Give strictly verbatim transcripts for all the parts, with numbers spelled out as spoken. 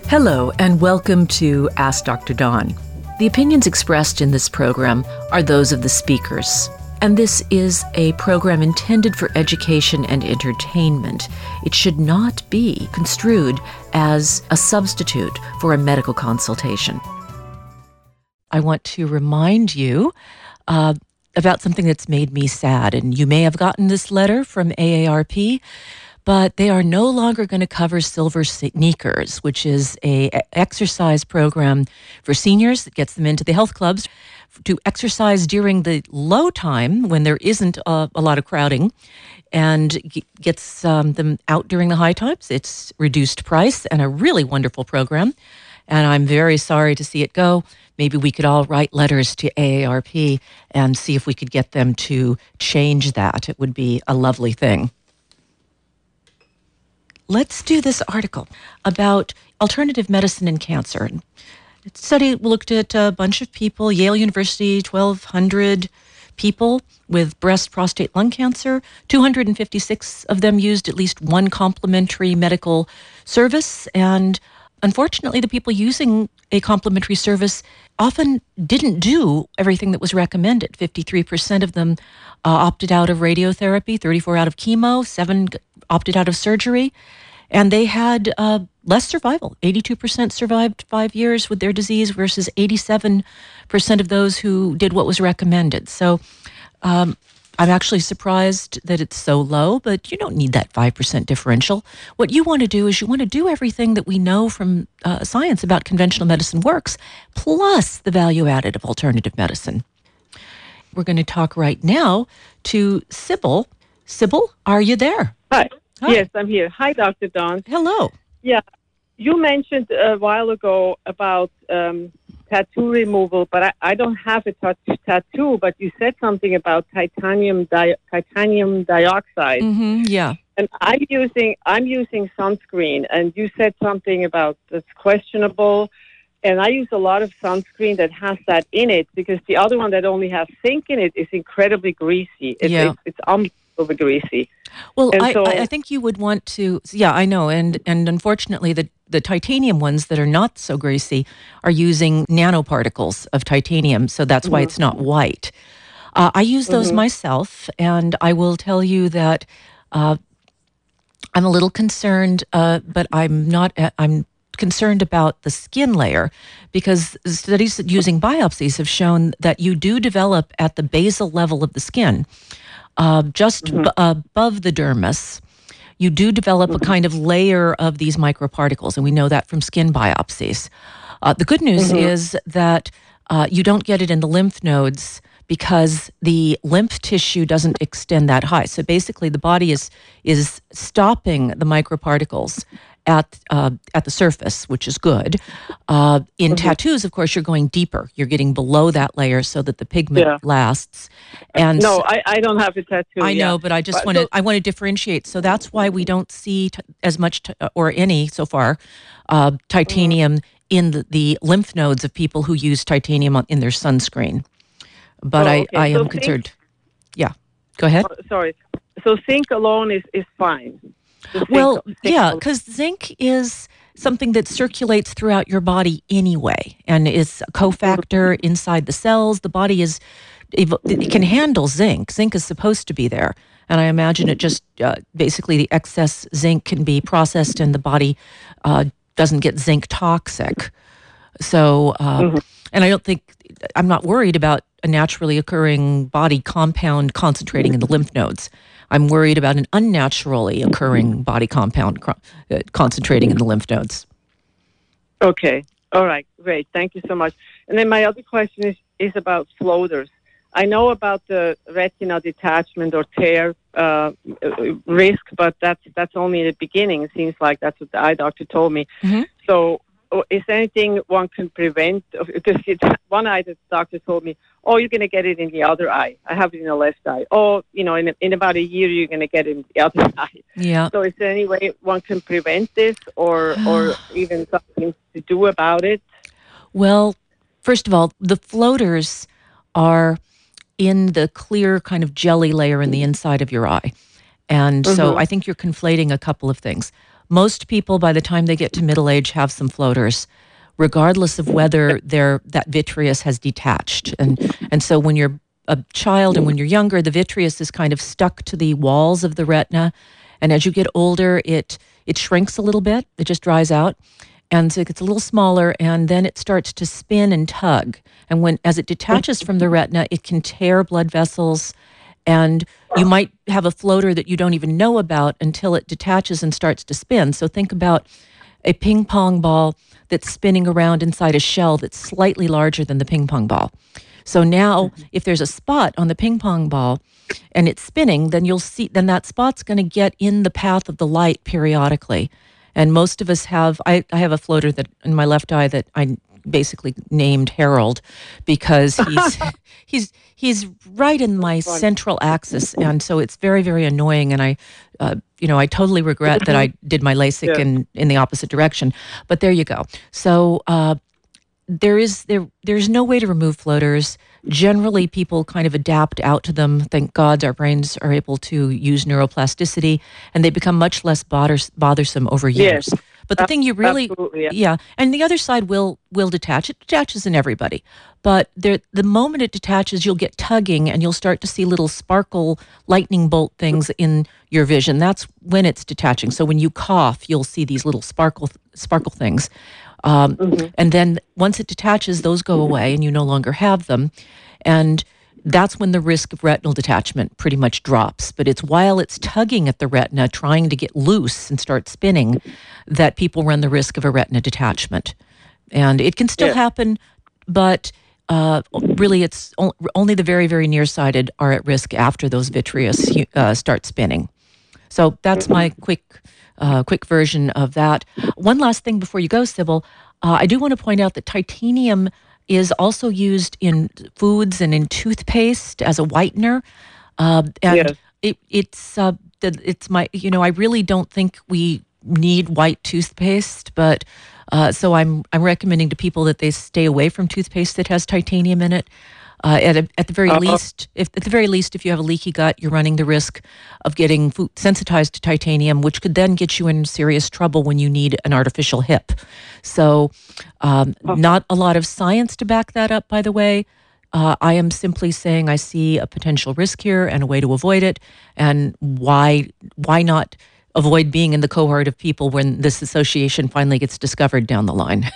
Hello, and welcome to Ask Doctor Dawn. The opinions expressed in this program are those of the speakers, and this is a program intended for education and entertainment. It should not be construed as a substitute for a medical consultation. I want to remind you uh, about something that's made me sad, and you may have gotten this letter from A A R P, but they are no longer going to cover Silver Sneakers, which is a exercise program for seniors that gets them into the health clubs to exercise during the low time when there isn't a, a lot of crowding, and gets um, them out during the high times. It's reduced price and a really wonderful program, and I'm very sorry to see it go. Maybe we could all write letters to A A R P and see if we could get them to change that. It would be a lovely thing. Let's do this article about alternative medicine and cancer. The study looked at a bunch of people, Yale University, twelve hundred people with breast, prostate, lung cancer. two hundred fifty-six of them used at least one complementary medical service. And unfortunately, the people using a complementary service often didn't do everything that was recommended. fifty-three percent of them uh, opted out of radiotherapy, thirty-four out of chemo, seven opted out of surgery, and they had uh, less survival. eighty-two percent survived five years with their disease versus eighty-seven percent of those who did what was recommended. So um, I'm actually surprised that it's so low, but you don't need that five percent differential. What you want to do is you want to do everything that we know from uh, science about conventional medicine works, plus the value added of alternative medicine. We're going to talk right now to Sybil. Sybil, are you there? Hi. Hi. Yes, I'm here. Hi, Doctor Dawn. Hello. Yeah, you mentioned a while ago about um, tattoo removal, but I, I don't have a t- tattoo, but you said something about titanium di- titanium dioxide. Mm-hmm, yeah. And I'm using I'm using sunscreen, and you said something about that's questionable. And I use a lot of sunscreen that has that in it, because the other one that only has zinc in it is incredibly greasy. It, yeah. It, it's unbelievably greasy. Well, I, so, I think you would want to, yeah, I know. And, and unfortunately, the, the titanium ones that are not so greasy are using nanoparticles of titanium. So that's mm-hmm. why it's not white. Uh, I use those mm-hmm. myself, and I will tell you that uh, I'm a little concerned, uh, but I'm not, I'm concerned about the skin layer, because studies using biopsies have shown that you do develop at the basal level of the skin, Uh, just mm-hmm. b- above the dermis, you do develop mm-hmm. a kind of layer of these microparticles, and we know that from skin biopsies. Uh, the good news mm-hmm. is that uh, you don't get it in the lymph nodes, because the lymph tissue doesn't extend that high. So basically, the body is is stopping the microparticles at uh, at the surface, which is good. Uh, in mm-hmm. tattoos, of course, you're going deeper. You're getting below that layer so that the pigment yeah. lasts. And no, I, I don't have a tattoo. I know, yet. but I just but want to so, I want to differentiate. So that's why we don't see t- as much t- or any so far uh, titanium mm-hmm. in the, the lymph nodes of people who use titanium on, in their sunscreen. But oh, I, okay. I am so concerned. Zinc, yeah, go ahead. Oh, sorry. So zinc alone is, is fine. Zinc, well, zinc yeah, because zinc is something that circulates throughout your body anyway, and is a cofactor inside the cells. The body is, it can handle zinc. Zinc is supposed to be there. And I imagine it just, uh, basically the excess zinc can be processed and the body uh, doesn't get zinc toxic. So, uh, mm-hmm. and I don't think, I'm not worried about a naturally occurring body compound concentrating in the lymph nodes. I'm worried about an unnaturally occurring body compound uh, concentrating in the lymph nodes. Okay. All right. Great. Thank you so much. And then my other question is, is about floaters. I know about the retina detachment or tear uh, risk, but that's that's only in the beginning. It seems like that's what the eye doctor told me. Mm-hmm. So is there anything one can prevent? Because one eye, the doctor told me, oh, you're going to get it in the other eye. I have it in the left eye. Oh, you know, in, in about a year, you're going to get it in the other eye. Yeah. So is there any way one can prevent this, or or even something to do about it? Well, first of all, the floaters are in the clear kind of jelly layer in the inside of your eye. And mm-hmm. so I think you're conflating a couple of things. most people, by the time they get to middle age, have some floaters, regardless of whether their that vitreous has detached. And and so when you're a child and when you're younger, the vitreous is kind of stuck to the walls of the retina. And as you get older, it it shrinks a little bit. It just dries out. And so it gets a little smaller, and then it starts to spin and tug. And when as it detaches from the retina, it can tear blood vessels, and you might have a floater that you don't even know about until it detaches and starts to spin. So think about a ping pong ball that's spinning around inside a shell that's slightly larger than the ping pong ball. So now, if there's a spot on the ping pong ball and it's spinning, then you'll see, then that spot's going to get in the path of the light periodically. And most of us have, I, I have a floater that in my left eye that I basically named Harold because he's he's he's right in my central axis, and so it's very, very annoying. And I, uh, you know, I totally regret that I did my LASIK Yeah. in, in the opposite direction. But there you go. So uh, there is there there's no way to remove floaters. Generally, people kind of adapt out to them. Thank God our brains are able to use neuroplasticity, and they become much less bothers- bothersome over years. Yes. But the thing you really, Absolutely, yeah. yeah, and the other side will will detach. It detaches in everybody, but there, the moment it detaches, you'll get tugging, and you'll start to see little sparkle lightning bolt things in your vision. That's when it's detaching. So when you cough, you'll see these little sparkle sparkle things. Um, Mm-hmm. And then once it detaches, those go away and you no longer have them. And that's when the risk of retinal detachment pretty much drops. But it's while it's tugging at the retina, trying to get loose and start spinning, that people run the risk of a retina detachment. And it can still Yeah. happen, but uh, really it's o- only the very, very nearsighted are at risk after those vitreous uh, start spinning. So that's my quick uh, quick version of that. One last thing before you go, Sybil. Uh, I do want to point out that titanium is also used in foods and in toothpaste as a whitener. Uh, and Yes. it, it's uh, the, it's my, you know, I really don't think we need white toothpaste, but uh, so I'm I'm recommending to people that they stay away from toothpaste that has titanium in it. Uh, at a, at the very Uh-huh. least, if at the very least, if you have a leaky gut, you're running the risk of getting food sensitized to titanium, which could then get you in serious trouble when you need an artificial hip. So, um, not a lot of science to back that up, by the way. Uh, I am simply saying I see a potential risk here and a way to avoid it, and why why not avoid being in the cohort of people when this association finally gets discovered down the line.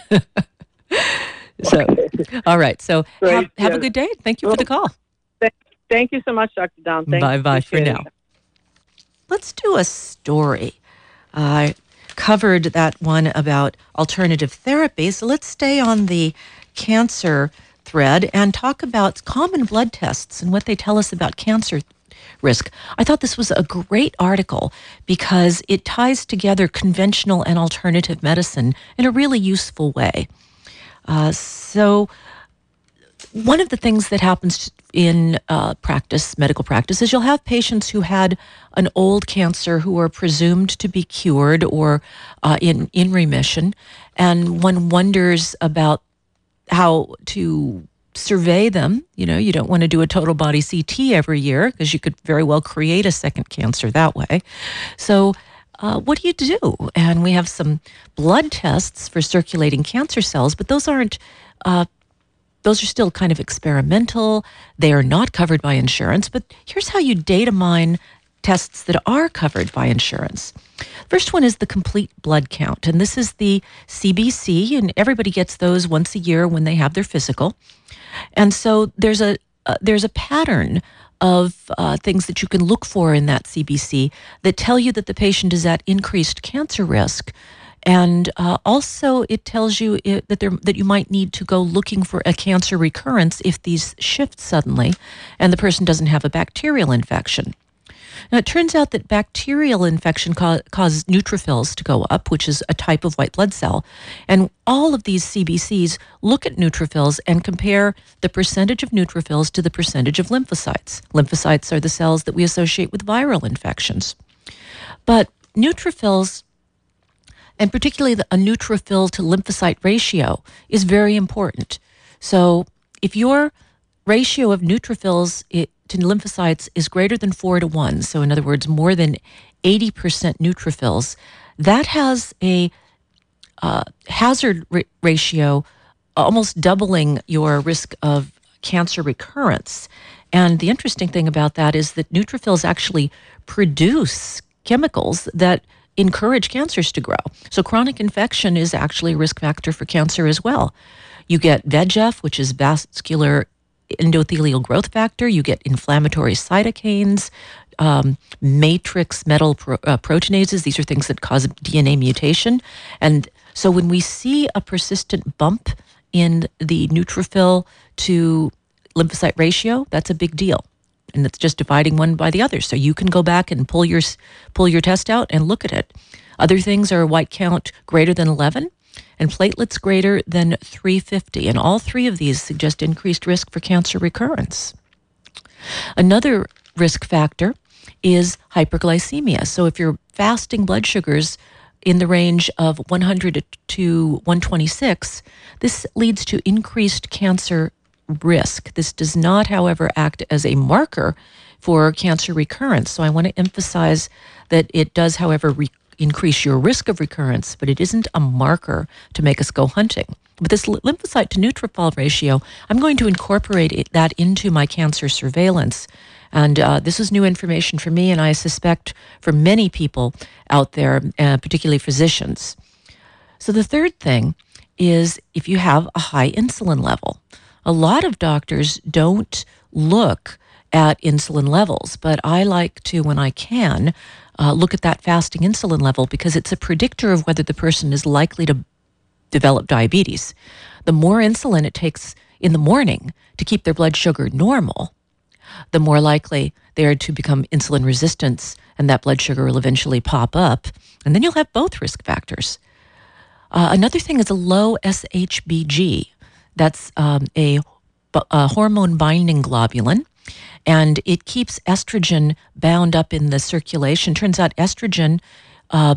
So, all right. So Great, have, have a yes. good day. Thank you for the call. Thank you so much, Doctor Down. Thank Bye bye for appreciate now. it. Let's do a story. I covered that one about alternative therapy. So let's stay on the cancer thread and talk about common blood tests and what they tell us about cancer risk. I thought this was a great article because it ties together conventional and alternative medicine in a really useful way. Uh, so one of the things that happens in uh, practice, medical practice, is you'll have patients who had an old cancer who are presumed to be cured or uh, in, in remission, and one wonders about how to survey them. You know, you don't want to do a total body C T every year because you could very well create a second cancer that way. So Uh, what do you do? And we have some blood tests for circulating cancer cells, but those aren't, uh, those are still kind of experimental. They are not covered by insurance, but here's how you data mine tests that are covered by insurance. First one is the complete blood count, and this is the C B C, and everybody gets those once a year when they have their physical. And so there's a uh, there's a pattern of uh, things that you can look for in that C B C that tell you that the patient is at increased cancer risk. And uh, also it tells you it, that there, that you might need to go looking for a cancer recurrence if these shift suddenly and the person doesn't have a bacterial infection. Now, it turns out that bacterial infection ca- causes neutrophils to go up, which is a type of white blood cell. And all of these C B Cs look at neutrophils and compare the percentage of neutrophils to the percentage of lymphocytes. Lymphocytes are the cells that we associate with viral infections. But neutrophils, and particularly the, a neutrophil to lymphocyte ratio, is very important. So if your ratio of neutrophils it, to lymphocytes is greater than four to one, so in other words, more than eighty percent neutrophils, that has a uh, hazard ra- ratio almost doubling your risk of cancer recurrence. And the interesting thing about that is that neutrophils actually produce chemicals that encourage cancers to grow. So chronic infection is actually a risk factor for cancer as well. You get V E G F, which is vascular endothelial growth factor. You get inflammatory cytokines, um, matrix metal pro, uh, proteinases. These are things that cause D N A mutation. And so when we see a persistent bump in the neutrophil to lymphocyte ratio, that's a big deal. And it's just dividing one by the other. So you can go back and pull your pull your test out and look at it. Other things are white count greater than eleven and platelets greater than three fifty. And all three of these suggest increased risk for cancer recurrence. Another risk factor is hyperglycemia. So if your fasting blood sugars in the range of one hundred to one twenty-six, this leads to increased cancer risk. This does not, however, act as a marker for cancer recurrence. So I want to emphasize that it does, however, re- increase your risk of recurrence, but it isn't a marker to make us go hunting. But this lymphocyte to neutrophil ratio, I'm going to incorporate it, that into my cancer surveillance. And uh, this is new information for me, and I suspect for many people out there, uh, particularly physicians. So the third thing is if you have a high insulin level. A lot of doctors don't look at insulin levels, but I like to, when I can, uh, look at that fasting insulin level because it's a predictor of whether the person is likely to develop diabetes. The more insulin it takes in the morning to keep their blood sugar normal, the more likely they are to become insulin resistant, and that blood sugar will eventually pop up, and then you'll have both risk factors. Uh, another thing is a low S H B G. That's um, a, a hormone-binding globulin, and it keeps estrogen bound up in the circulation. Turns out estrogen, uh,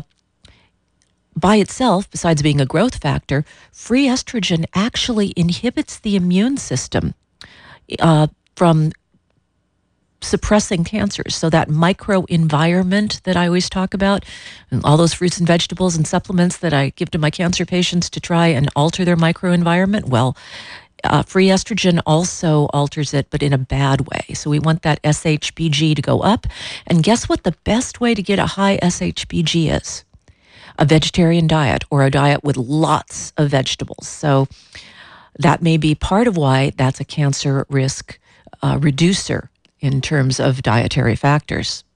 by itself, besides being a growth factor, free estrogen actually inhibits the immune system uh, from suppressing cancers. So that microenvironment that I always talk about, and all those fruits and vegetables and supplements that I give to my cancer patients to try and alter their microenvironment, well, uh, free estrogen also alters it, but in a bad way. So we want that S H B G to go up. And guess what the best way to get a high S H B G is? A vegetarian diet, or a diet with lots of vegetables. So that may be part of why that's a cancer risk uh, reducer in terms of dietary factors.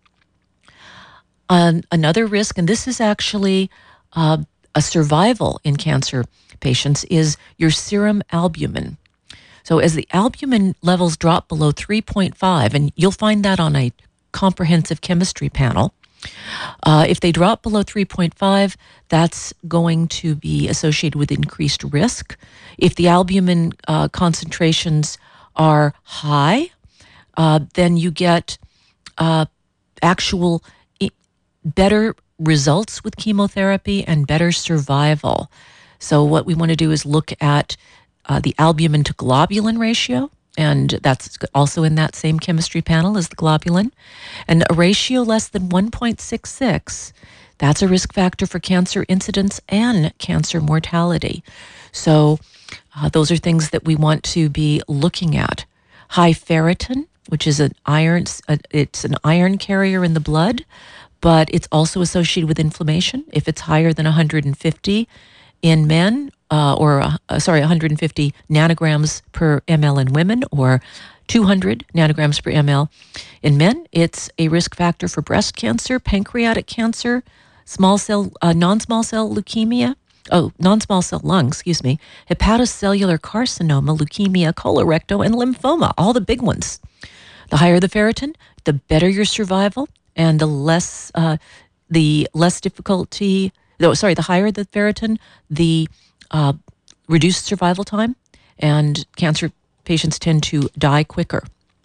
Um, another risk, and this is actually uh, a survival in cancer patients, is your serum albumin. So as the albumin levels drop below three point five, and you'll find that on a comprehensive chemistry panel, uh, if they drop below three point five, that's going to be associated with increased risk. If the albumin uh, concentrations are high, Uh, then you get uh, actual I- better results with chemotherapy and better survival. So what we want to do is look at uh, the albumin to globulin ratio, and that's also in that same chemistry panel as the globulin. And a ratio less than one point six six, that's a risk factor for cancer incidence and cancer mortality. So uh, those are things that we want to be looking at. High ferritin, which is an iron, it's an iron carrier in the blood, but it's also associated with inflammation. If it's higher than one hundred fifty in men, uh, or uh, sorry, one hundred fifty nanograms per ml in women, or two hundred nanograms per ml in men, it's a risk factor for breast cancer, pancreatic cancer, small cell, uh, non-small cell leukemia, oh, non-small cell lung, excuse me, hepatocellular carcinoma, leukemia, colorectal, and lymphoma, all the big ones. The higher the ferritin, the better your survival, and the less uh, the less difficulty. No, sorry, the higher the ferritin, the uh, reduced survival time, and cancer patients tend to die quicker.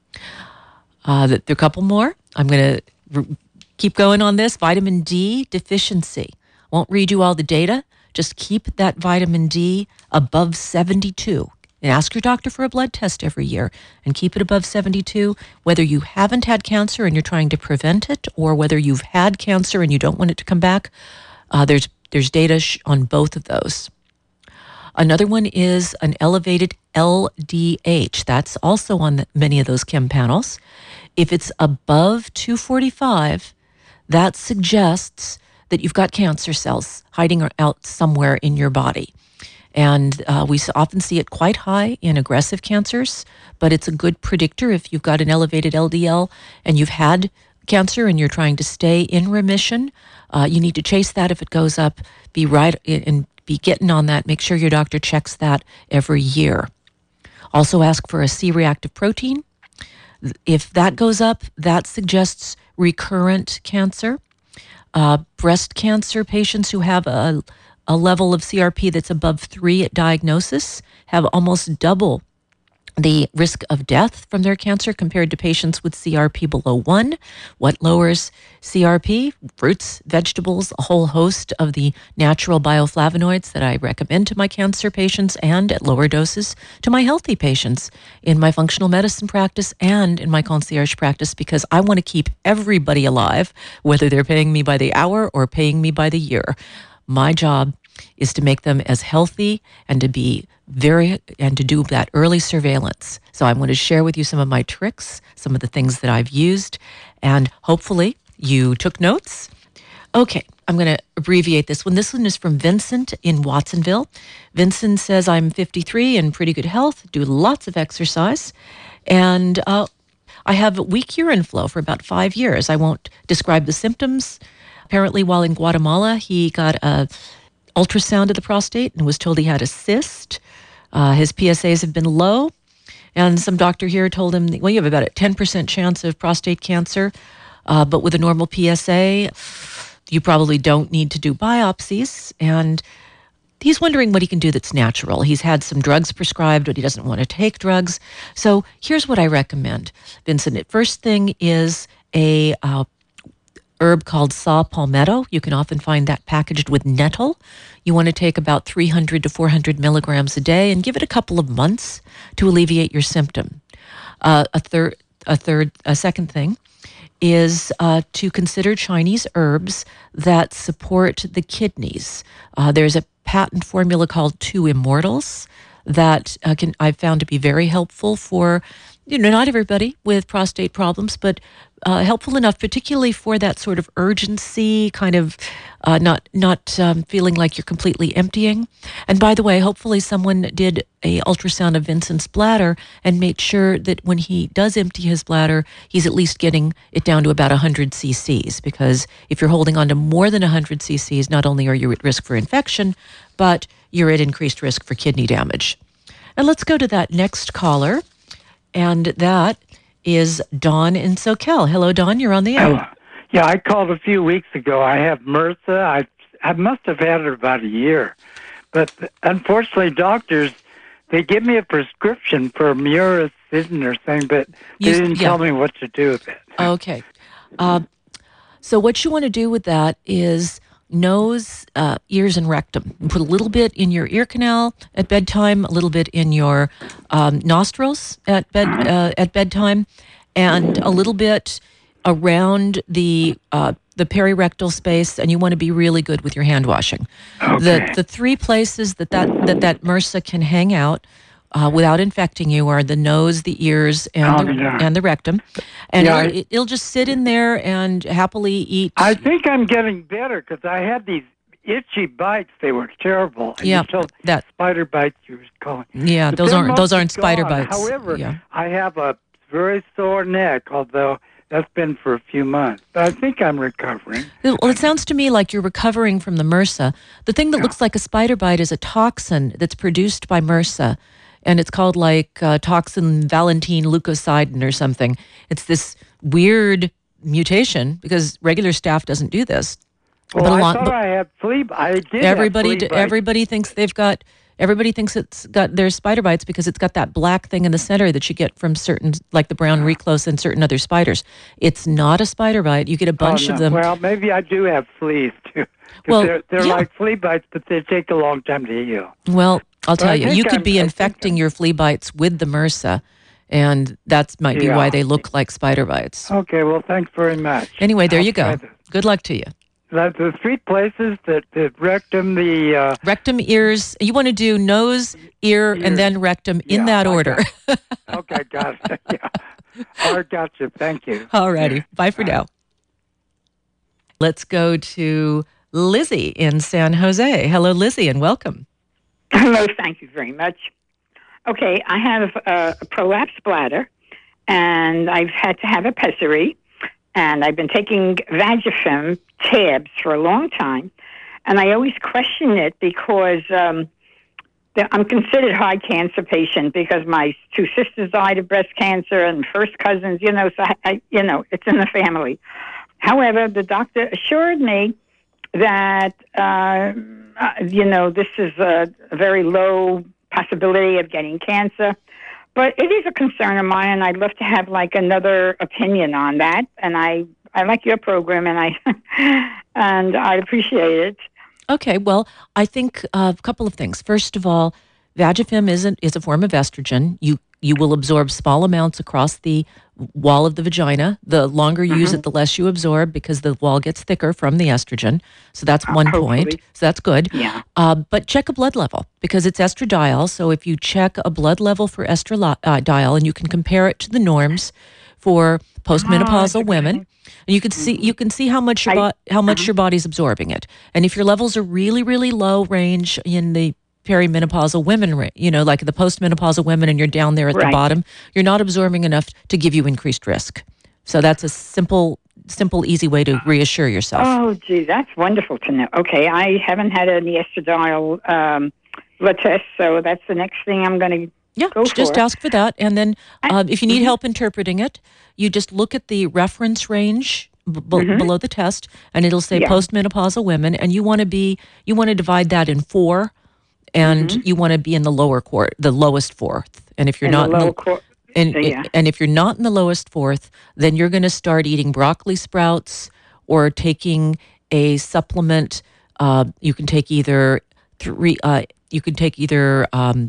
Uh, there are a couple more. I'm going to r- keep going on this. Vitamin D deficiency. Won't read you all the data. Just keep that vitamin D above seventy-two. And ask your doctor for a blood test every year and keep it above seventy-two, whether you haven't had cancer and you're trying to prevent it, or whether you've had cancer and you don't want it to come back. Uh, there's there's data sh- on both of those. Another one is an elevated L D H. That's also on the, many of those chem panels. If it's above two forty-five, that suggests that you've got cancer cells hiding out somewhere in your body. And uh, we often see it quite high in aggressive cancers, but it's a good predictor if you've got an elevated L D L and you've had cancer and you're trying to stay in remission. Uh, you need to chase that if it goes up, be right and be getting on that. Make sure your doctor checks that every year. Also ask for a C-reactive protein. If that goes up, that suggests recurrent cancer. Uh, breast cancer patients who have a, a level of C R P that's above three at diagnosis have almost double the risk of death from their cancer compared to patients with C R P below one. What lowers C R P? Fruits, vegetables, a whole host of the natural bioflavonoids that I recommend to my cancer patients and at lower doses to my healthy patients in my functional medicine practice and in my concierge practice, because I want to keep everybody alive, whether they're paying me by the hour or paying me by the year. My job is to make them as healthy and to be very, and to do that early surveillance. So I'm going to share with you some of my tricks, some of the things that I've used, and hopefully you took notes. Okay, I'm going to abbreviate this one. This one is from Vincent in Watsonville. Vincent says, I'm fifty-three in pretty good health, do lots of exercise, and uh, I have weak urine flow for about five years. I won't describe the symptoms. Apparently, while in Guatemala, he got a ultrasound of the prostate and was told he had a cyst. Uh, his P S As have been low, and some doctor here told him, well, you have about a ten percent chance of prostate cancer, uh, but with a normal P S A, you probably don't need to do biopsies. And he's wondering what he can do that's natural. He's had some drugs prescribed, but he doesn't want to take drugs. So here's what I recommend, Vincent. First thing is a uh, herb called saw palmetto. You can often find that packaged with nettle. You want to take about three hundred to four hundred milligrams a day and give it a couple of months to alleviate your symptom. Uh, a third, a third, a second thing is uh, to consider Chinese herbs that support the kidneys. Uh, there's a patent formula called Two Immortals that uh, can I've found to be very helpful for, you know, not everybody with prostate problems, but uh, helpful enough, particularly for that sort of urgency, kind of uh, not not um, feeling like you're completely emptying. And by the way, hopefully someone did a ultrasound of Vincent's bladder and made sure that when he does empty his bladder, he's at least getting it down to about one hundred cc's, because if you're holding on to more than one hundred cc's, not only are you at risk for infection, but you're at increased risk for kidney damage. And let's go to that next caller. And that is Dawn in Soquel. Hello, Dawn. You're on the air. Oh, yeah, I called a few weeks ago. I have MRSA. I I must have had it about a year. But unfortunately, doctors, they give me a prescription for muracilin or something, but they You- didn't yeah. tell me what to do with it. Okay. Uh, so what you want to do with that is nose, uh, ears, and rectum. Put a little bit in your ear canal at bedtime, a little bit in your um, nostrils at bed uh, at bedtime, and a little bit around the uh, the perirectal space. And you want to be really good with your hand washing. Okay. The the three places that that that, that MRSA can hang out uh, without infecting you are the nose, the ears, and Oh, the, yeah. and the rectum. And Yeah, it'll, I- it'll just sit in there and happily eat. I think I'm getting better because I had these itchy bites. They were terrible. And Yeah, you told that- spider bites you was calling. Yeah, But those they're aren't those mostly aren't spider gone. bites. However, yeah. I have a very sore neck, although that's been for a few months. But I think I'm recovering. Well, it sounds to me like you're recovering from the MRSA. The thing that looks like a spider bite is a toxin that's produced by MRSA, and it's called like uh, toxin Valentine leukocidin or something. It's this weird mutation because regular staph doesn't do this. Well, But a I lot- thought but I had flea. I did. Everybody, have d- flea bites. everybody thinks they've got. Everybody thinks it's got their spider bites because it's got that black thing in the center that you get from certain, like the brown recluse and certain other spiders. It's not a spider bite. You get a bunch Oh, of no. them. Well, maybe I do have fleas too. 'Cause Well, they're, they're yeah. like flea bites, but they take a long time to heal. Well, I'll tell I you, think you could I'm- be I think infecting I'm- your flea bites with the MRSA, and that might be why Yeah. they look like spider bites. Okay, well, thanks very much. Anyway, there I'll you try go. this. Good luck to you. the, the three places that the rectum, the uh, rectum, ears. You want to do nose, ear, Ear. and then rectum in Yeah, that I order. got okay, got it. Yeah. All right, gotcha. Thank you. All righty. Bye for now. Let's go to Lizzie in San Jose. Hello, Lizzie, and welcome. Hello, thank you very much. Okay, I have a, a prolapsed bladder, and I've had to have a pessary, and I've been taking Vagifem tabs for a long time, and I always question it because um, the, I'm considered high cancer patient because my two sisters died of breast cancer and first cousins, you know, so I, I you know, it's in the family. However, the doctor assured me that, uh, uh, you know, this is a, a very low possibility of getting cancer. But it is a concern of mine, and I'd love to have, like, another opinion on that. And I, I like your program, and I and I appreciate it. Okay, well, I think uh, a couple of things. First of all, Vagifem is a, is a form of estrogen. You you will absorb small amounts across the wall of the vagina. The longer you mm-hmm. use it, the less you absorb because the wall gets thicker from the estrogen. So that's one uh, point. So that's good. Yeah. Uh, but check a blood level because it's estradiol. So if you check a blood level for estradiol and you can compare it to the norms for postmenopausal oh, women, and you can see you can see how much your bo- how much uh-huh. your body's absorbing it. And if your levels are really really low range in the perimenopausal women, you know, like the postmenopausal women, and you're down there at right. the bottom, you're not absorbing enough to give you increased risk. So that's a simple, simple, easy way to reassure yourself. Oh, gee, that's wonderful to know. Okay, I haven't had any estradiol um, blood test, so that's the next thing I'm going to yeah, go just for. ask for that. And then uh, if you need mm-hmm. help interpreting it, you just look at the reference range b- mm-hmm. below the test, and it'll say yeah. postmenopausal women, and you want to be, you want to divide that in four. And mm-hmm. you want to be in the lower court, the lowest fourth. And if you're in not the in the, court, and, yeah. and if you're not in the lowest fourth, then you're going to start eating broccoli sprouts or taking a supplement. Uh, you can take either three. Uh, you can take either um,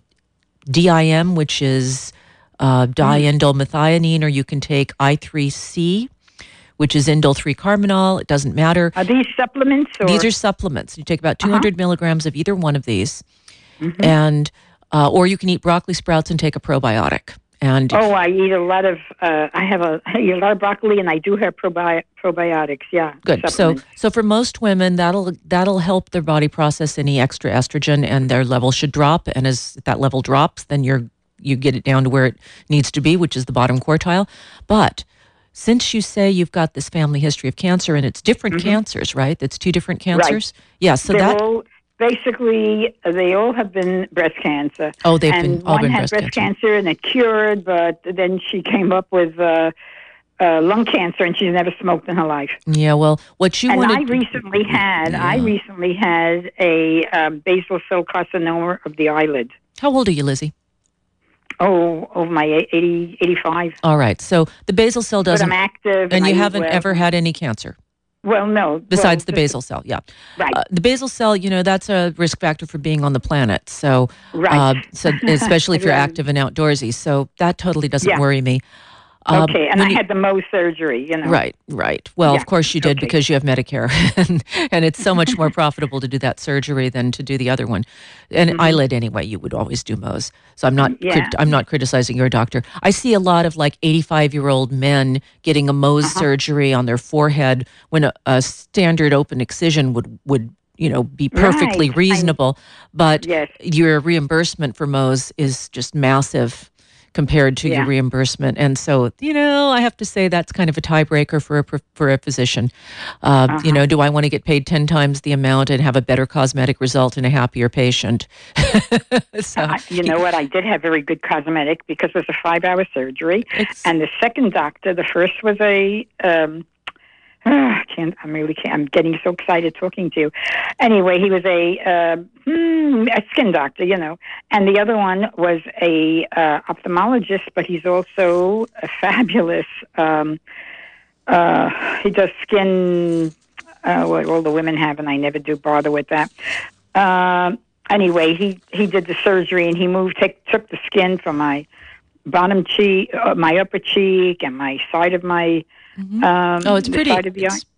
D I M, which is uh, diindolylmethionine, or you can take I three C, which is indole three carbinol. It doesn't matter. Are these supplements? Or? These are supplements. You take about two hundred uh-huh. milligrams of either one of these. Mm-hmm. And uh, or you can eat broccoli sprouts and take a probiotic. And oh, I eat a lot of. Uh, I have a, I eat a lot of broccoli, and I do have probi- probiotics. Yeah, good. So, so for most women, that'll that'll help their body process any extra estrogen, and their level should drop. And as that level drops, then you're you get it down to where it needs to be, which is the bottom quartile. But since you say you've got this family history of cancer, and it's different mm-hmm. cancers, right? It's two different cancers. Right. Yeah. So They're that. All- Basically, they all have been breast cancer. Oh, they've and been all been one had breast, breast cancer. cancer and it cured, but then she came up with uh, uh, lung cancer, and she's never smoked in her life. Yeah, well, what you and want I recently had, yeah. I recently had a um, basal cell carcinoma of the eyelid. How old are you, Lizzie? Oh, over my eighty, eighty-five. All right, so the basal cell doesn't. But I'm active, and, and you I haven't well. ever had any cancer. Well, no. Besides well, the basal cell, yeah. Right. Uh, the basal cell, you know, that's a risk factor for being on the planet. So, right. uh, so especially if you're active and outdoorsy. So that totally doesn't yeah. worry me. Um, okay, and I you, had the Mohs surgery, you know. Right, right. Well, yeah. of course you did okay. because you have Medicare, and, and it's so much more profitable to do that surgery than to do the other one. And mm-hmm. eyelid, anyway, you would always do Mohs. So I'm not, yeah. crit- I'm not criticizing your doctor. I see a lot of like eighty-five-year-old men getting a Mohs uh-huh. surgery on their forehead when a, a standard open excision would would. you know, be perfectly right. reasonable, but yes. your reimbursement for Mohs is just massive compared to yeah. your reimbursement. And so, you know, I have to say that's kind of a tiebreaker for a, for a physician. Uh, uh-huh. You know, do I want to get paid ten times the amount and have a better cosmetic result and a happier patient? so, uh, you know what? I did have very good cosmetic because it was a five-hour surgery. And the second doctor, the first was a... Um, I can't. I'm really. Can't, I'm getting so excited talking to you. Anyway, he was a uh, hmm, a skin doctor, you know, and the other one was a uh, ophthalmologist, but he's also a fabulous. Um, uh, he does skin. Uh, what all the women have, and I never do bother with that. Uh, anyway, he he did the surgery, and he moved, take, took the skin from my bottom cheek, uh, my upper cheek, and my side of my. Mm-hmm. Um, oh, it's pretty. Side of the it's, eye.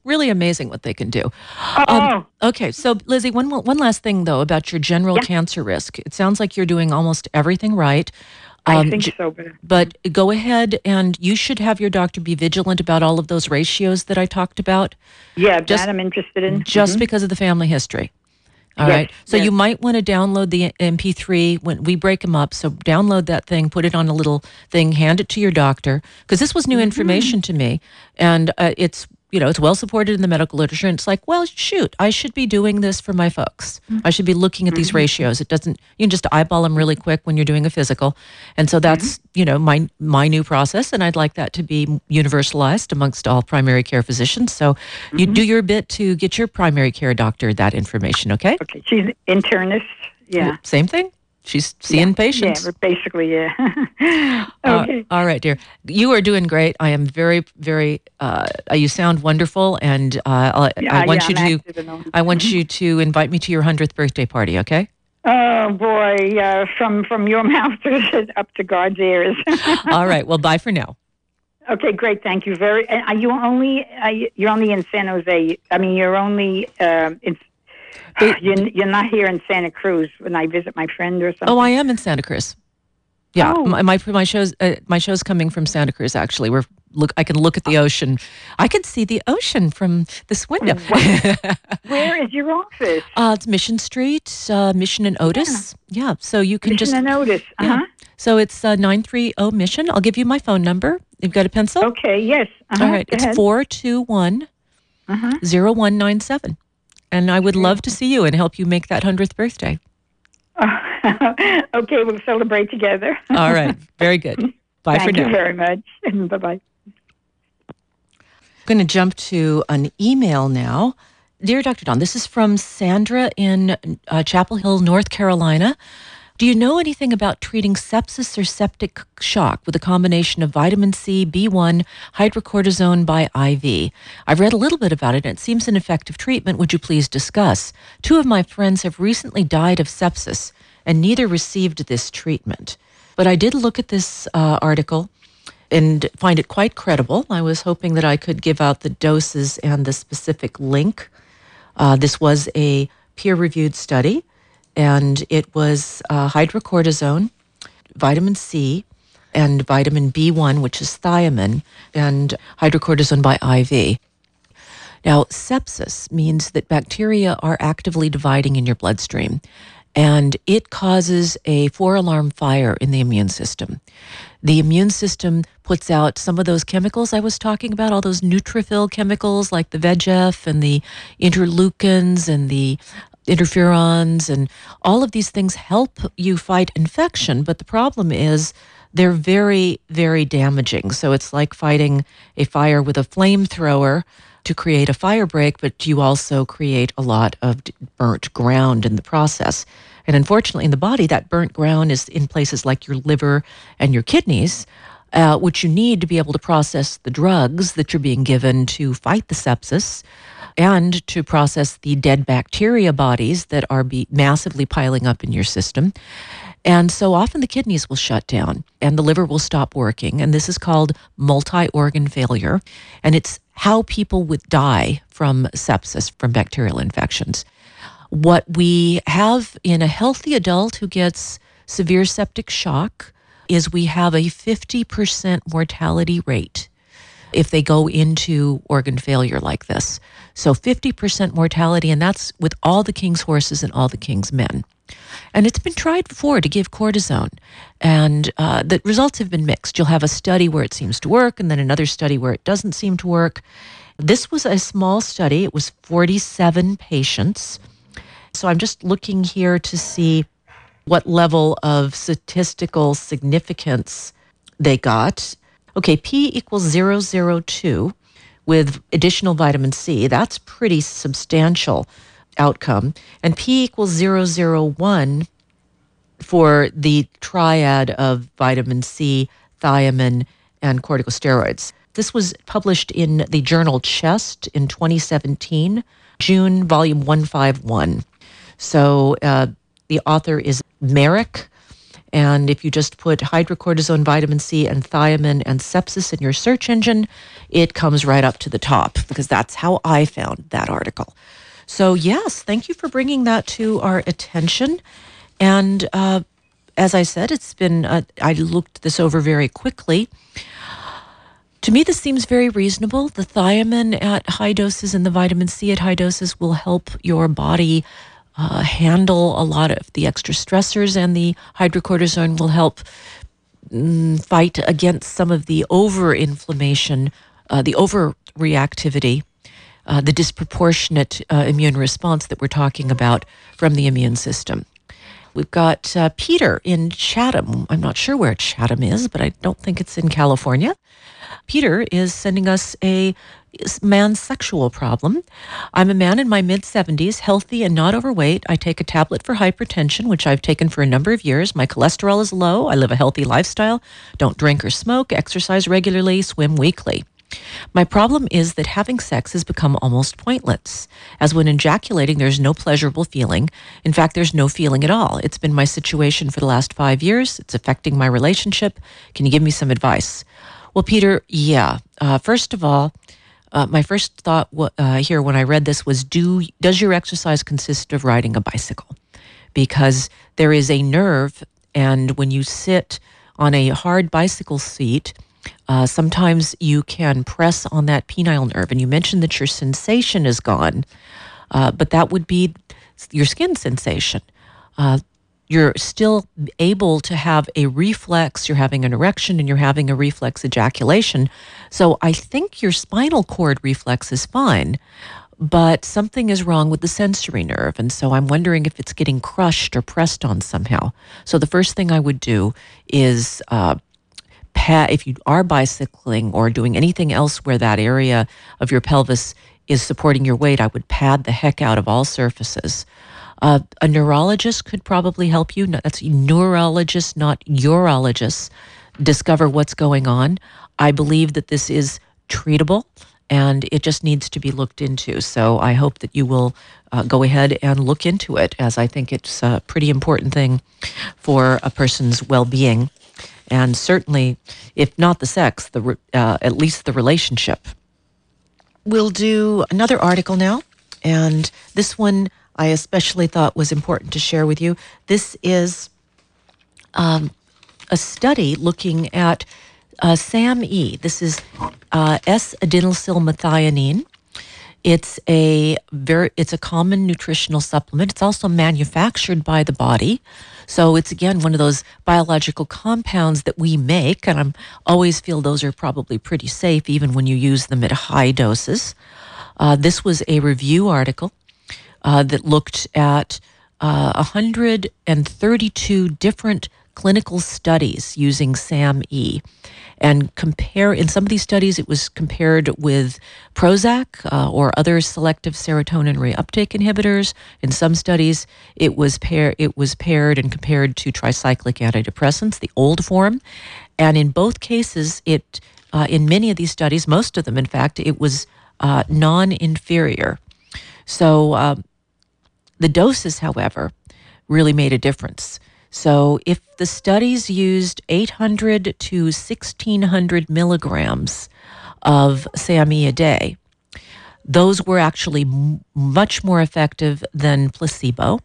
really amazing what they can do. Oh, Um, okay, so Lizzie, one mo- one last thing though about your general Yeah. cancer risk. It sounds like you're doing almost everything right. I Um, think j- so, but But go ahead and you should have your doctor be vigilant about all of those ratios that I talked about, yeah, just- that I'm interested in. just Mhm. because of the family history. All Yes, right. So yes. you might want to download the M P three when we break them up. So download that thing, put it on a little thing, hand it to your doctor, because this was new Mm-hmm. information to me, and uh, it's you know it's well supported in the medical literature. And it's like, well, shoot, I should be doing this for my folks. I should be looking at these Mm-hmm. ratios. It doesn't you can just eyeball them really quick when you're doing a physical, and so that's Mm-hmm. you know my my new process, and I'd like that to be universalized amongst all primary care physicians. So you do your bit to get your primary care doctor that information. Okay. Okay, she's an internist. Yeah. Same thing. She's seeing patients. Yeah, but basically, yeah. Uh, okay. all right, dear. You are doing great. I am very, very. Uh, you sound wonderful, and uh, I'll, yeah, I want yeah, you I'm to. active and all. I want you to invite me to your hundredth birthday party. Okay. Oh boy, uh, from from your mouth to up to God's ears. All right. Well, bye for now. Okay, great. Thank you very. And are you only? Are you, you're only in San Jose. I mean, you're only. Um, it's. They- You're, you're not here in Santa Cruz when I visit my friend or something. Oh, I am in Santa Cruz. Yeah, Oh. my my my show's uh, my show's coming from Santa Cruz. Actually, we're look. I can look at the ocean. I can see the ocean from this window. Where is your office? uh, it's Mission Street, uh, Mission and Otis. Yeah. So you can Mission just. and Otis. Yeah. Uh-huh. So it's uh, nine three zero Mission. I'll give you my phone number. You've got a pencil? Okay. Yes. Uh-huh. All right. Go It's ahead. four two one Uh-huh. zero one nine seven. And I would love to see you and help you make that hundredth birthday. Okay, we'll celebrate together. All right. Very good. Bye Thank for you now. very much. Bye-bye. I'm going to jump to an email now. Dear Doctor Don, this is from Sandra in uh, Chapel Hill, North Carolina. Do you know anything about treating sepsis or septic shock with a combination of vitamin C, B one, hydrocortisone by I V? I've read a little bit about it, and it seems an effective treatment. Would you please discuss? Two of my friends have recently died of sepsis, and neither received this treatment. But I did look at this uh, article and find it quite credible. I was hoping that I could give out the doses and the specific link. Uh, this was a peer-reviewed study, and it was uh, hydrocortisone, vitamin C, and vitamin B one, which is thiamine, and hydrocortisone by I V. Now, sepsis means that bacteria are actively dividing in your bloodstream, and it causes a four-alarm fire in the immune system. The immune system puts out some of those chemicals I was talking about, all those neutrophil chemicals like the V E G F and the interleukins and the interferons, and all of these things help you fight infection. But the problem is they're very, very damaging. So it's like fighting a fire with a flamethrower to create a fire break, but you also create a lot of d- burnt ground in the process. And unfortunately, in the body, that burnt ground is in places like your liver and your kidneys, uh, which you need to be able to process the drugs that you're being given to fight the sepsis and to process the dead bacteria bodies that are be massively piling up in your system. And so often the kidneys will shut down and the liver will stop working. And this is called multi-organ failure. And it's how people would die from sepsis, from bacterial infections. What we have in a healthy adult who gets severe septic shock is we have a fifty percent mortality rate if they go into organ failure like this. So fifty percent mortality, and that's with all the king's horses and all the king's men. And it's been tried before to give cortisone, and uh, the results have been mixed. You'll have a study where it seems to work, and then another study where it doesn't seem to work. This was a small study. It was forty-seven patients. So I'm just looking here to see what level of statistical significance they got. Okay, P equals zero point zero two with additional vitamin C. That's pretty substantial outcome. And P equals zero point zero one for the triad of vitamin C, thiamine, and corticosteroids. This was published in the journal Chest in twenty seventeen, June, volume one fifty-one. So uh, the author is Merrick, And if you just put hydrocortisone, vitamin C, and thiamine and sepsis in your search engine, it comes right up to the top, because that's how I found that article. So yes, thank you for bringing that to our attention. And uh, as I said, it's been, uh, I looked this over very quickly. To me, this seems very reasonable. The thiamine at high doses and the vitamin C at high doses will help your body uh, handle a lot of the extra stressors, and the hydrocortisone will help mm, fight against some of the over-inflammation, uh, the overreactivity, uh, the disproportionate uh, immune response that we're talking about from the immune system. We've got uh, Peter in Chatham. I'm not sure where Chatham is, but I don't think it's in California. Peter is sending us a man's sexual problem. I'm a man in my mid-seventies, healthy and not overweight. I take a tablet for hypertension, which I've taken for a number of years. My cholesterol is low. I live a healthy lifestyle, don't drink or smoke, exercise regularly, swim weekly. My problem is that having sex has become almost pointless, as when ejaculating, there's no pleasurable feeling. In fact, there's no feeling at all. It's been my situation for the last five years. It's affecting my relationship. Can you give me some advice? Well, Peter, yeah. Uh, first of all, uh, my first thought w- uh, here when I read this was, do does your exercise consist of riding a bicycle? Because there is a nerve, and when you sit on a hard bicycle seat, Uh, sometimes you can press on that penile nerve, and you mentioned that your sensation is gone, uh, but that would be your skin sensation. Uh, you're still able to have a reflex, you're having an erection, and you're having a reflex ejaculation. So I think your spinal cord reflex is fine, but something is wrong with the sensory nerve, and so I'm wondering if it's getting crushed or pressed on somehow. So the first thing I would do is uh, Pad, if you are bicycling or doing anything else where that area of your pelvis is supporting your weight, I would pad the heck out of all surfaces. Uh, a neurologist could probably help you. No, that's neurologist, not urologist. Discover what's going on. I believe that this is treatable, and it just needs to be looked into. So I hope that you will uh, go ahead and look into it, as I think it's a pretty important thing for a person's well-being. And certainly, if not the sex, the uh, at least the relationship. We'll do another article now, and this one I especially thought was important to share with you. This is um, a study looking at uh, SAM-E. This is uh, S-adenosylmethionine. It's a very it's a common nutritional supplement. It's also manufactured by the body. So it's, again, one of those biological compounds that we make, and I always feel those are probably pretty safe, even when you use them at high doses. Uh, this was a review article uh, that looked at uh, one hundred thirty-two different clinical studies using SAM-E. And compare, in some of these studies, it was compared with Prozac uh, or other selective serotonin reuptake inhibitors. In some studies, it was pair it was paired and compared to tricyclic antidepressants, the old form. And in both cases, it uh, in many of these studies, most of them, in fact, it was uh, non-inferior. So uh, the doses, however, really made a difference. So if the studies used eight hundred to sixteen hundred milligrams of SAM-E a day, those were actually m- much more effective than placebo.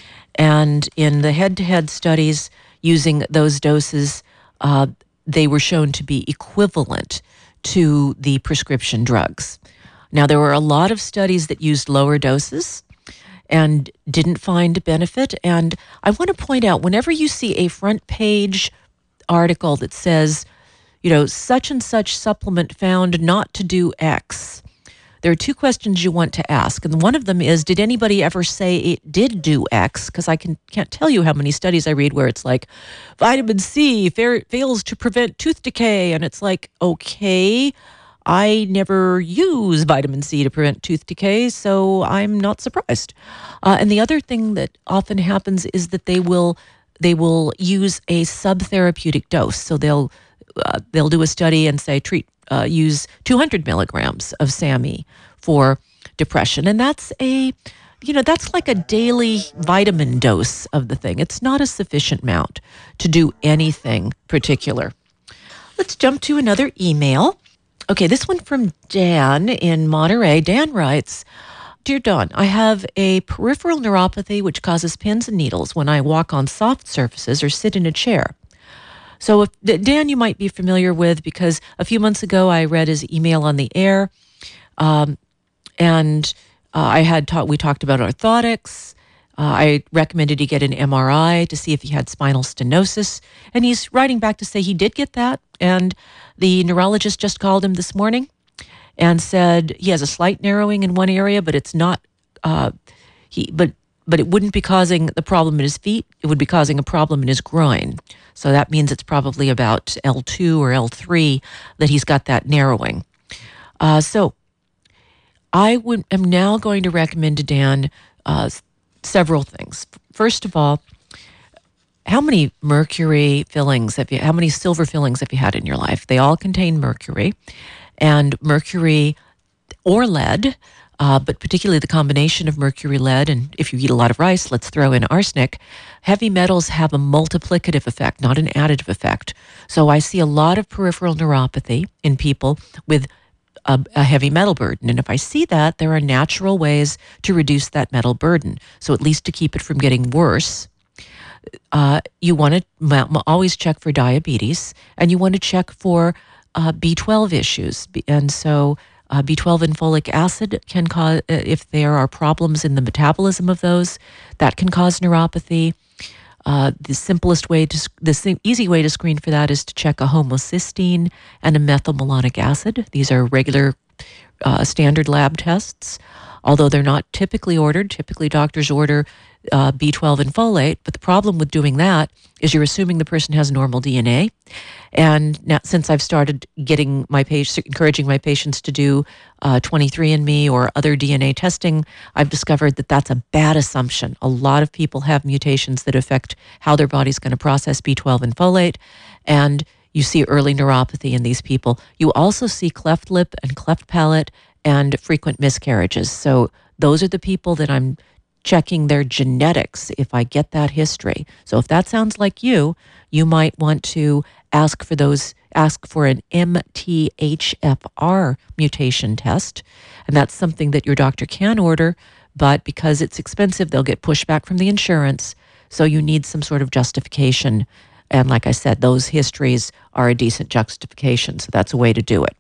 And in the head-to-head studies using those doses, uh, they were shown to be equivalent to the prescription drugs. Now, there were a lot of studies that used lower doses and didn't find benefit. And I want to point out, whenever you see a front page article that says, you know, such and such supplement found not to do X, there are two questions you want to ask. And one of them is, did anybody ever say it did do X? Because I can, can't tell you how many studies I read where it's like, vitamin C fa- fails to prevent tooth decay. And it's like, okay, I never use vitamin C to prevent tooth decay, so I'm not surprised. Uh, and the other thing that often happens is that they will they will use a subtherapeutic dose. So they'll uh, they'll do a study and say treat uh, use two hundred milligrams of SAM-E for depression, and that's a you know, that's like a daily vitamin dose of the thing. It's not a sufficient amount to do anything particular. Let's jump to another email. Okay, this one from Dan in Monterey. Dan writes, Dear Dawn, I have a peripheral neuropathy which causes pins and needles when I walk on soft surfaces or sit in a chair. So if, Dan, you might be familiar with, because a few months ago I read his email on the air, um, and uh, I had taught, we talked about orthotics. Uh, I recommended he get an M R I to see if he had spinal stenosis, and he's writing back to say he did get that, and the neurologist just called him this morning and said he has a slight narrowing in one area, but it's not, uh, he, but but it wouldn't be causing the problem in his feet. It would be causing a problem in his groin. So that means it's probably about L two or L three that he's got that narrowing. Uh, so I would, am now going to recommend to Dan uh, several things. First of all, how many mercury fillings have you, how many silver fillings have you had in your life? They all contain mercury, and mercury or lead, uh, but particularly the combination of mercury, lead, and if you eat a lot of rice, let's throw in arsenic. Heavy metals have a multiplicative effect, not an additive effect. So I see a lot of peripheral neuropathy in people with a, a heavy metal burden. And if I see that, there are natural ways to reduce that metal burden. So at least to keep it from getting worse, uh, you want to always check for diabetes, and you want to check for uh, B twelve issues. And so uh, B twelve and folic acid can cause, if there are problems in the metabolism of those, that can cause neuropathy. Uh, the simplest way to, the easy way to screen for that is to check a homocysteine and a methylmalonic acid. These are regular uh, standard lab tests, although they're not typically ordered. Typically doctors order uh, B twelve and folate, but the problem with doing that is you're assuming the person has normal D N A. And now, since I've started getting my patients, encouraging my patients to do uh, twenty-three and me or other D N A testing, I've discovered that that's a bad assumption. A lot of people have mutations that affect how their body's going to process B twelve and folate, and you see early neuropathy in these people. You also see cleft lip and cleft palate and frequent miscarriages. So those are the people that I'm checking their genetics if I get that history. So if that sounds like you, you might want to ask for those, ask for an M T H F R mutation test. And that's something that your doctor can order, but because it's expensive, they'll get pushback from the insurance. So you need some sort of justification. And like I said, those histories are a decent justification. So that's a way to do it.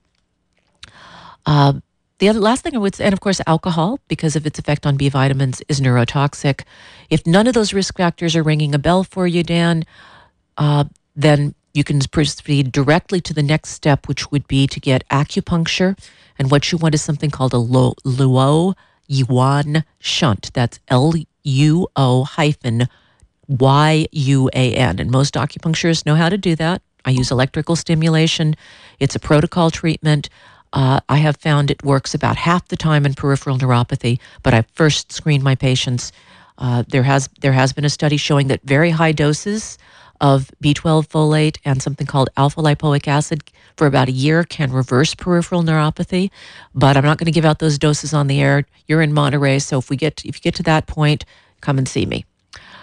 Uh, The other, last thing I would say, and of course alcohol, because of its effect on B vitamins, is neurotoxic. If none of those risk factors are ringing a bell for you, Dan, uh, then you can proceed directly to the next step, which would be to get acupuncture. And what you want is something called a Luo Yuan shunt. That's L U O hyphen Y U A N. And most acupuncturists know how to do that. I use electrical stimulation. It's a protocol treatment. Uh, I have found it works about half the time in peripheral neuropathy, but I first screen my patients. Uh, there has there has been a study showing that very high doses of B twelve folate and something called alpha lipoic acid for about a year can reverse peripheral neuropathy, but I'm not going to give out those doses on the air. You're in Monterey, so if we get if you get to that point, come and see me.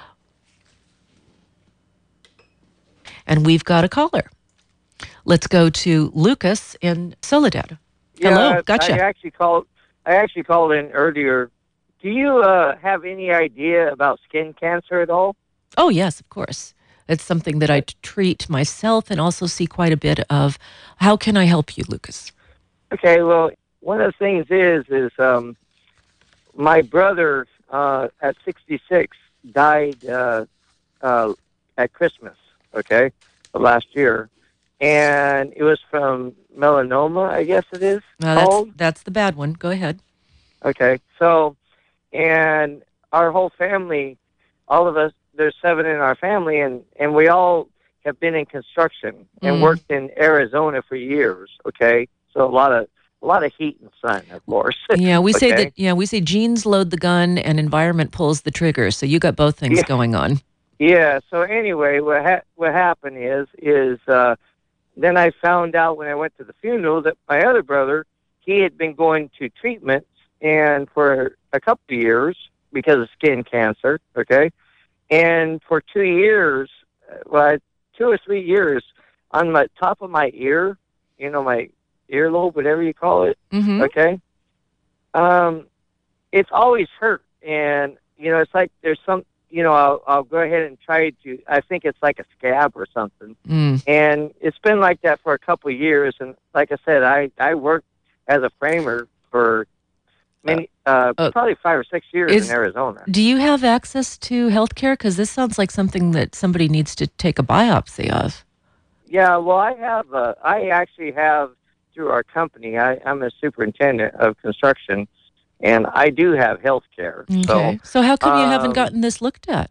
And we've got a caller. Let's go to Lucas in Soledad. Hello, yeah, gotcha. I actually called. I actually called in earlier. Do you uh, have any idea about skin cancer at all? Oh yes, of course. It's something that I treat myself and also see quite a bit of. How can I help you, Lucas? Okay, well, one of the things is is um, my brother uh, at sixty-six died uh, uh, at Christmas. Okay, last year. And it was from melanoma, I guess it is. No, that's, that's the bad one. Go ahead. Okay. So, and our whole family, all of us, there's seven in our family, and, and we all have been in construction and Mm. worked in Arizona for years. Okay. So a lot of a lot of heat and sun, of course. Yeah, we say Okay? that. Yeah, we say genes load the gun and environment pulls the trigger. So you got both things Yeah. going on. Yeah. So anyway, what ha- what happened is is uh, then I found out when I went to the funeral that my other brother, he had been going to treatments and for a couple of years, because of skin cancer, okay? And for two years, well, two or three years, on the top of my ear, you know, my earlobe, whatever you call it, Mm-hmm. okay? Um, it's always hurt. And, you know, it's like there's some, you know, I'll, I'll go ahead and try to, I think it's like a scab or something. Mm. And it's been like that for a couple of years. And like I said, I, I worked as a framer for many, uh, uh, probably five or six years is- in Arizona. Do you have access to health care? Because this sounds like something that somebody needs to take a biopsy of. Yeah, well, I have, uh, I actually have, through our company, I, I'm a superintendent of construction, and I do have health care. Okay. So, So how come you haven't um, gotten this looked at?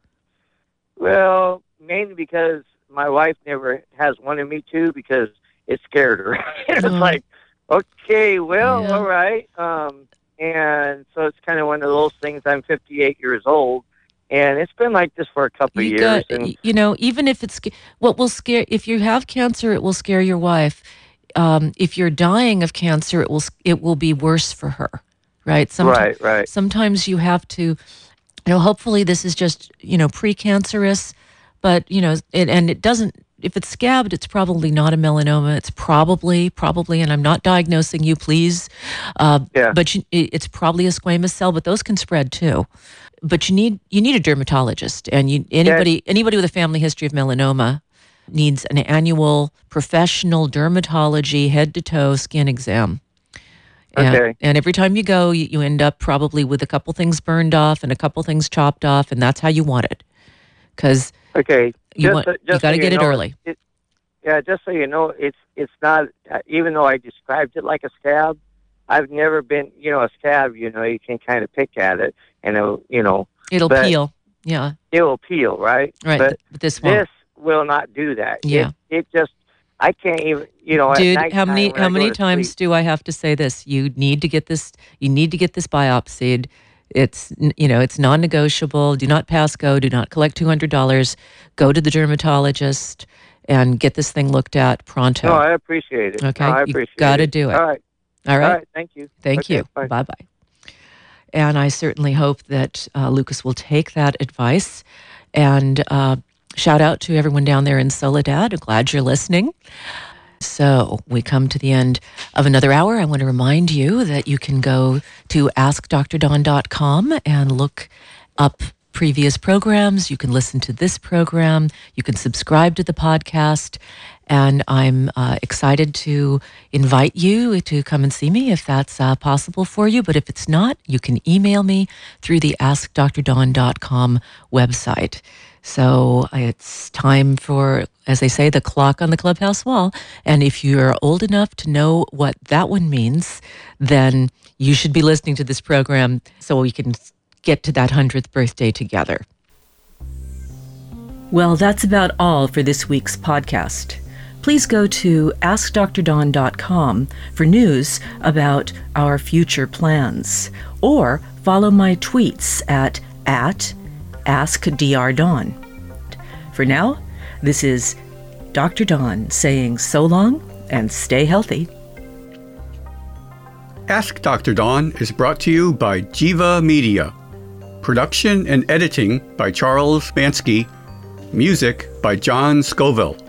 well, mainly because my wife never has wanted me to because it scared her. It's Oh. like, okay, well, Yeah. all right. Um, and so it's kind of one of those things. I'm fifty-eight years old, and it's been like this for a couple of You years. got, and you know, even if it's what will scare, if you have cancer, it will scare your wife. Um, if you're dying of cancer, it will it will be worse for her, right? Sometimes, right, right. Sometimes you have to, you know, hopefully this is just, you know, precancerous, but, you know, it, and it doesn't, if it's scabbed, it's probably not a melanoma. It's probably, probably, and I'm not diagnosing you, please, uh, Yeah. but you, it- it's probably a squamous cell, but those can spread too. But you need you need a dermatologist, and you anybody anybody with a family history of melanoma needs an annual professional dermatology head to toe skin exam. And, Okay. and every time you go, you, you end up probably with a couple things burned off and a couple things chopped off, and that's how you want it. Because Okay. you Just want so- you just got to so get it know, early. It, yeah, just so you know, it's it's not. Uh, even though I described it like a scab, I've never been. You know, a scab. You know, you can kind of pick at it, and it'll, you know, It'll but- peel. Yeah, it will peel, right? right. But But this won't. this will not do that. Yeah. It, it just. I can't even. You know, Dude, at how many nighttime when I how go many to times sleep- do I have to say this? You need to get this. You need to get this biopsied. It's you know it's non-negotiable. Do not pass go. Do not collect two hundred dollars. Go to the dermatologist and get this thing looked at pronto. No, I appreciate it. Okay, No, I you appreciate gotta it. do it. All right. All right. All right. Thank you. Thank Okay, you. bye. Bye bye. And I certainly hope that uh, Lucas will take that advice. And uh, shout out to everyone down there in Soledad. I'm glad you're listening. So we come to the end of another hour. I want to remind you that you can go to ask dr dawn dot com and look up previous programs. You can listen to this program. You can subscribe to the podcast. And I'm uh, excited to invite you to come and see me if that's uh, possible for you. But if it's not, you can email me through the ask dr dawn dot com website. So it's time for, as they say, the clock on the clubhouse wall. And if you're old enough to know what that one means, then you should be listening to this program so we can get to that hundredth birthday together. Well, that's about all for this week's podcast. Please go to ask dr dawn dot com for news about our future plans, or follow my tweets at, at AskDrDawn. For now, this is Doctor Dawn saying so long and stay healthy. Ask Doctor Dawn is brought to you by Jiva Media. Production and editing by Charles Bansky. Music by John Scoville.